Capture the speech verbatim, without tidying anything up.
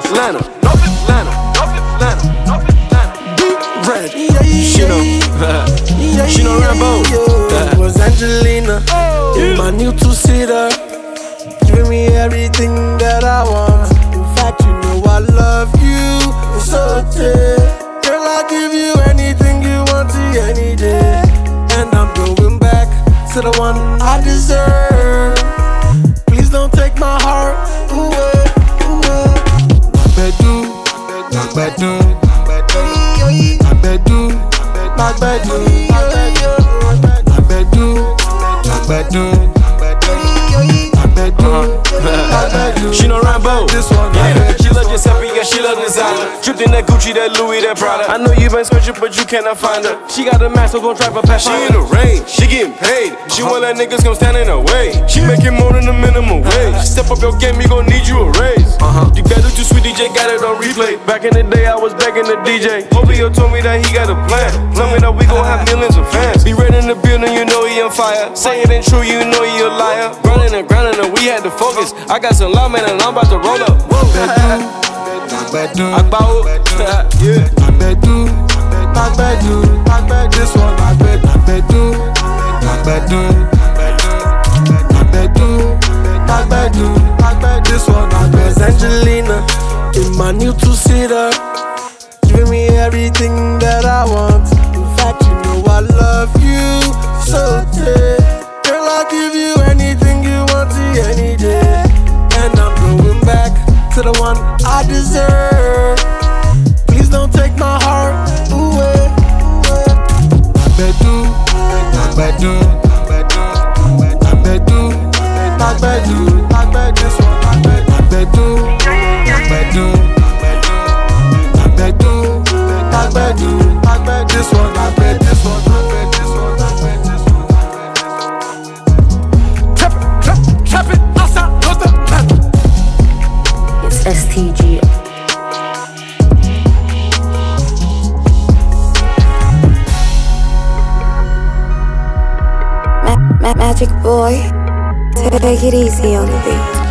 Atlanta, North Atlanta, North Atlanta, North Atlanta. Deep red, she know, she know Rambo. It was Angelina in my new two-seater, giving me everything that I want. In fact, you know I love you so dear. Girl, I'll give you anything you want to any day. And I'm going back to the one I deserve. Please don't take my heart away, away. Magbedu, Magbedu, Magbedu, Magbedu, Magbedu, Magbedu. She know Rambo. This one, yeah. She love Giuseppe, yeah, she love designer. Dripped in that Gucci, that Louis, that Prada. I know you been searching, but you cannot find her. She got a mask, so gon' drive her past. She in the rain, she getting paid. She won't let niggas come stand in her way. She making more than the minimum wage. Step up your game, you gon' need you a raise. You better too sweet, D J got it on replay. Back in the day, I was begging the D J. Obio told me that he got a plan. Tell me that we gon' have millions of fans. Be ready in the building, you know he on fire. Say it ain't true, you know he a liar. Running and grinding and we had to focus. I got some lawmen and I'm about to roll up. Magbedu, Akbao, yeah. Magbedu, Magbedu, Magbedu. This one, Magbedu, Magbedu, Magbedu, Magbedu, Magbedu. This one, Magbedu. Angelina in my new two-seater, giving me everything that I want. In fact, you know I love you so dear. Girl, I'll give you anything you want to any day. And I'm going back to the one I deserve. Please don't take my heart away. Magbedu, Magbedu, Magbedu, Magbedu, Magbedu. This one, Magbedu, Magbedu, Magbedu, Magbedu, Magbedu. This one, Magbedu, this one, Magbedu, this one, Magbedu, this one. Trap it, trap, trap it, outside, close the lamp. It's S T G. Ma- ma- Magic Boy, take it easy on the beat.